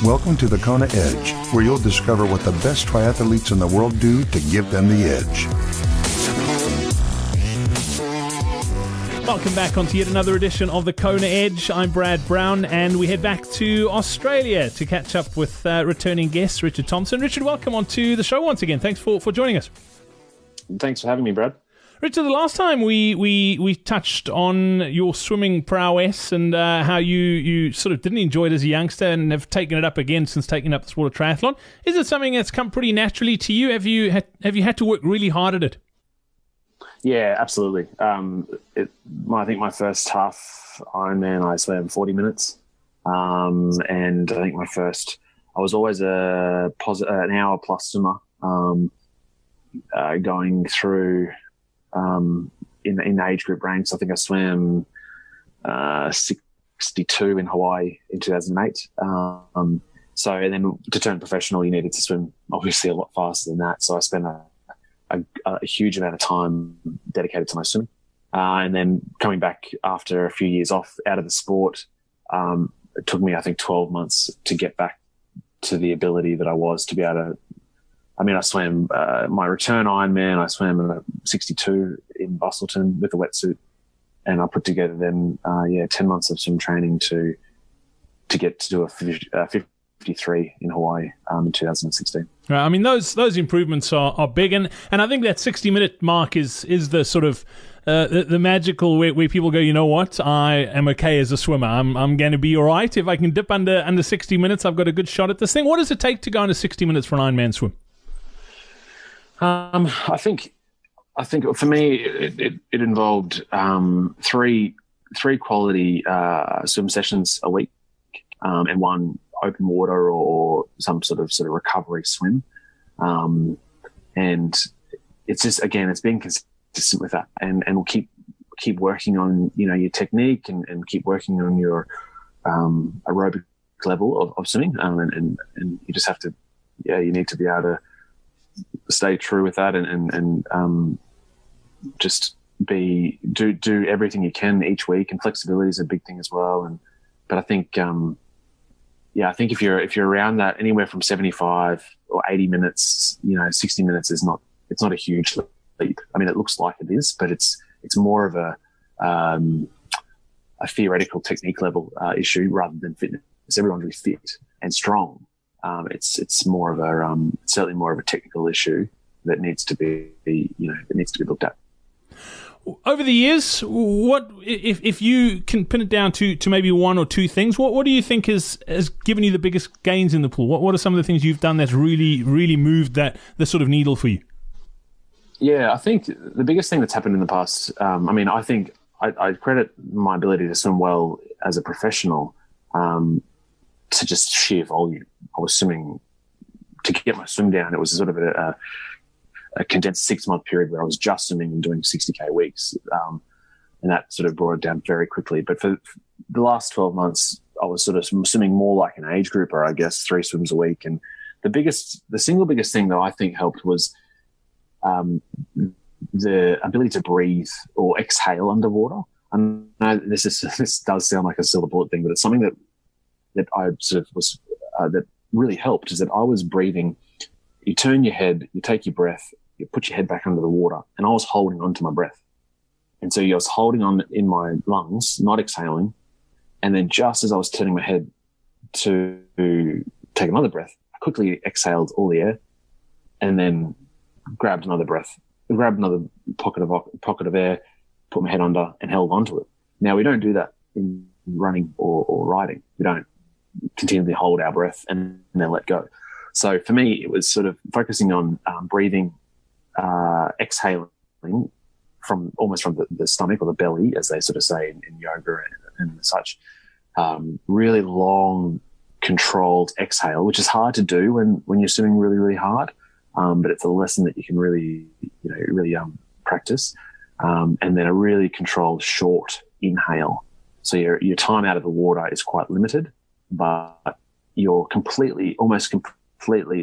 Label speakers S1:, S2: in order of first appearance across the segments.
S1: Welcome to the Kona Edge, where you'll discover what the best triathletes in the world do to give them the edge.
S2: Welcome back onto yet another edition of the Kona Edge. I'm Brad Brown, and we head back to Australia to catch up with returning guest Richard Thompson. Richard, welcome onto the show once again. Thanks for joining us.
S3: Thanks for having me, Brad.
S2: Richard, the last time we touched on your swimming prowess and how you sort of didn't enjoy it as a youngster and have taken it up again since taking up the sport of triathlon. Is it something that's come pretty naturally to you? Have you had to work really hard at it?
S3: Yeah, absolutely. I think my first half Ironman, I swam 40 minutes. And I think I was always an hour plus swimmer, going through, in the age group ranks. I think I swam 62 in Hawaii in 2008. And then to turn professional, you needed to swim obviously a lot faster than that. So I spent a huge amount of time dedicated to my swimming. And then coming back after a few years out of the sport, it took me, I think, 12 months to get back to the ability that I was to be able to. I mean, I swam my return Ironman. I swam in a 62 in Busselton with a wetsuit, and I put together then 10 months of swim training to get to do a 53 in Hawaii in 2016.
S2: Right. I mean, those improvements are big, and I think that 60-minute mark is the sort of the magical where people go, you know what, I am okay as a swimmer. I'm going to be all right. If I can dip under 60 minutes, I've got a good shot at this thing. What does it take to go under 60 minutes for an Ironman swim?
S3: I think for me it involved three quality swim sessions a week, and one open water or some sort of recovery swim, and it's just, again, it's being consistent with that, and we'll keep working on your technique and keep working on your aerobic level of swimming, and you just have to you need to be able to stay true with that and just do everything you can each week, and flexibility is a big thing as well. But I think I think if you're around that, anywhere from 75 or 80 minutes, 60 minutes it's not a huge leap. I mean, it looks like it is, but it's more of a theoretical technique level issue rather than fitness. Everyone's really fit and strong. It's more of certainly more of a technical issue that needs to be looked at.
S2: Over the years, what if you can pin it down to maybe one or two things? What do you think has given you the biggest gains in the pool? What are some of the things you've done that's really really moved the sort of needle for you?
S3: Yeah, I think the biggest thing that's happened in the past. I think I credit my ability to swim well as a professional to just sheer volume. I was swimming to get my swim down. It was sort of a condensed 6-month period where I was just swimming and doing 60K weeks. And that sort of brought it down very quickly. But for the last 12 months, I was sort of swimming more like an age grouper, I guess, 3 swims a week. And the single biggest thing that I think helped was the ability to breathe or exhale underwater. And this does sound like a silver bullet thing, but it's something that I sort of was that really helped, is that I was breathing. You turn your head, you take your breath, you put your head back under the water, and I was holding on to my breath. And so I was holding on in my lungs, not exhaling. And then just as I was turning my head to take another breath, I quickly exhaled all the air and then grabbed another pocket of air, put my head under and held onto it. Now, we don't do that in running or riding. We don't continually hold our breath and then let go. So for me, it was sort of focusing on breathing, exhaling from the stomach or the belly, as they sort of say in yoga and such. Really long, controlled exhale, which is hard to do when you're swimming really, really hard. But it's a lesson that you can really practice. And then a really controlled short inhale. So your time out of the water is quite limited, but you're almost completely,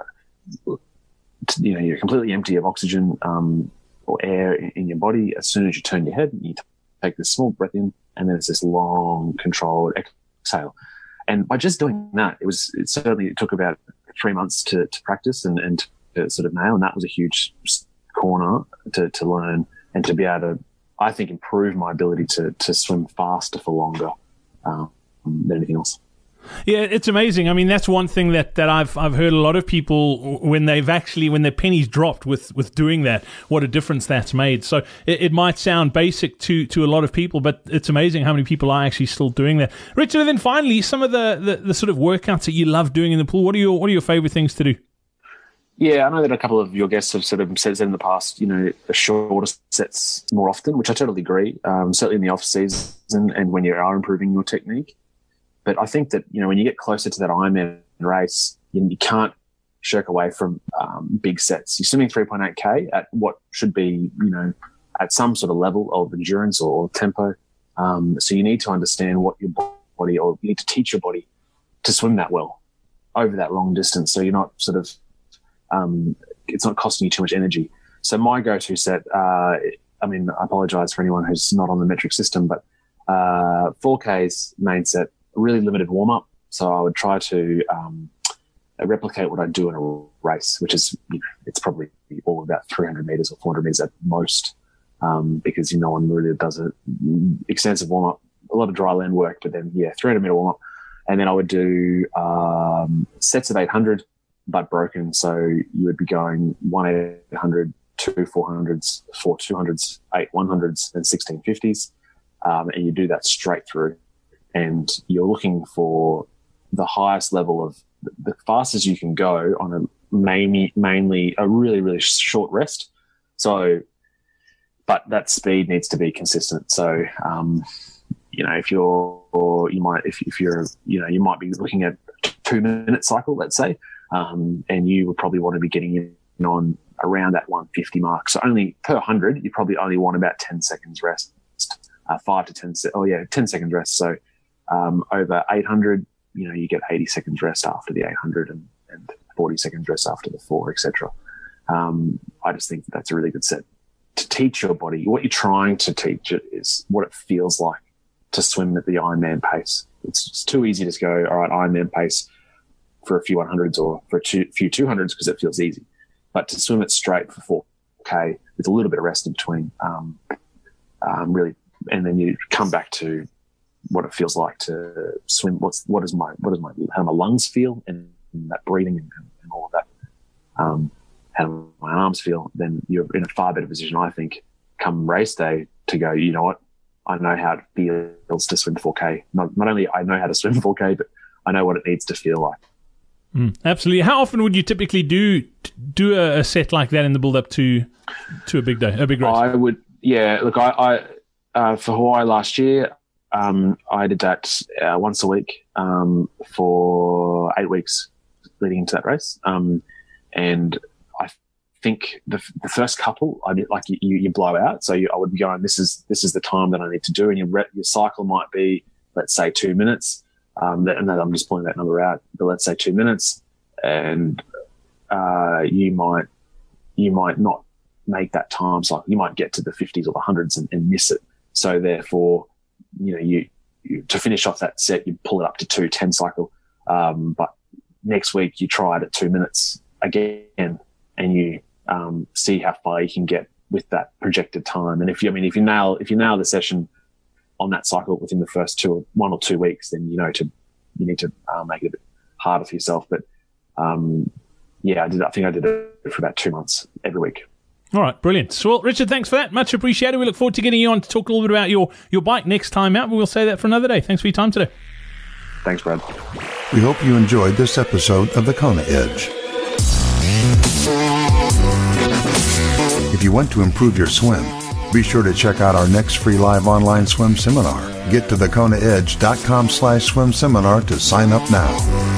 S3: you're completely empty of oxygen or air in your body. As soon as you turn your head, you take this small breath in, and then it's this long, controlled exhale. And by just doing that, it took about 3 months to practice and to sort of nail. And that was a huge corner to learn and to be able to, I think, improve my ability to swim faster for longer than anything else.
S2: Yeah, it's amazing. I mean, that's one thing that I've heard a lot of people when their pennies dropped with doing that, what a difference that's made. So it might sound basic to a lot of people, but it's amazing how many people are actually still doing that. Richard, and then finally, some of the sort of workouts that you love doing in the pool. What are your favorite things to do?
S3: Yeah, I know that a couple of your guests have sort of said in the past, the shorter sets more often, which I totally agree. Certainly in the off season and when you are improving your technique. But I think that, when you get closer to that Ironman race, you can't shirk away from big sets. You're swimming 3.8K at what should be, at some sort of level of endurance or tempo. So you need to understand what your body, or you need to teach your body to swim that well over that long distance. So you're not sort of, it's not costing you too much energy. So my go-to set, I apologize for anyone who's not on the metric system, but 4K's main set, really limited warm-up. So I would try to replicate what I do in a race, which is, it's probably all about 300 meters or 400 meters at most, because no one really does it. Extensive warm-up, a lot of dry land work, but then, 300 meter warm-up. And then I would do sets of 800, but broken. So you would be going 1 800, 2 400s, 4 200s, 8 100s, and 16 50s. And you do that straight through. And you're looking for the highest level of the fastest you can go on a mainly a really, really short rest. So, but that speed needs to be consistent. So, if you might be looking at a 2-minute cycle, let's say, and you would probably want to be getting in on around that 150 mark. So only per 100, you probably only want about 10 seconds rest, 5 to 10 seconds rest. So, over 800, you get 80 seconds rest after the 800 and 40 seconds rest after the 4, etc. I just think that's a really good set to teach your body. What you're trying to teach it is what it feels like to swim at the Ironman pace. It's too easy to just go, all right, Ironman pace for a few 100s or for a few 200s because it feels easy. But to swim it straight for 4K with a little bit of rest in between, really, and then you come back to what it feels like to swim. How do my lungs feel and that breathing and all of that. How do my arms feel? Then you're in a far better position, I think, come race day to go, you know what? I know how it feels to swim 4K. Not only I know how to swim 4K, but I know what it needs to feel like.
S2: Absolutely. How often would you typically do a set like that in the build up to a big day, a big race?
S3: I would, look, I for Hawaii last year, I did that once a week for 8 weeks leading into that race. And I think the first couple, I did, like you blow out. So I would be going, this is the time that I need to do. And your cycle might be, let's say, 2 minutes. And then I'm just pulling that number out, but let's say 2 minutes. And you might not make that time cycle. You might get to the 50s or the 100s and miss it. So therefore, you to finish off that set, you pull it up to 2:10 cycle. But next week you try it at 2 minutes again, and you see how far you can get with that projected time. And if you nail the session on that cycle within the first 1 or 2 weeks, then you need to make it a bit harder for yourself. But I think I did it for about 2 months every week.
S2: All right, brilliant. Well, Richard, thanks for that. Much appreciated. We look forward to getting you on to talk a little bit about your bike next time out, but we'll say that for another day. Thanks for your time today.
S3: Thanks, Brad.
S1: We hope you enjoyed this episode of the Kona Edge. If you want to improve your swim, be sure to check out our next free live online swim seminar. Get to thekonaedge.com/swim seminar to sign up now.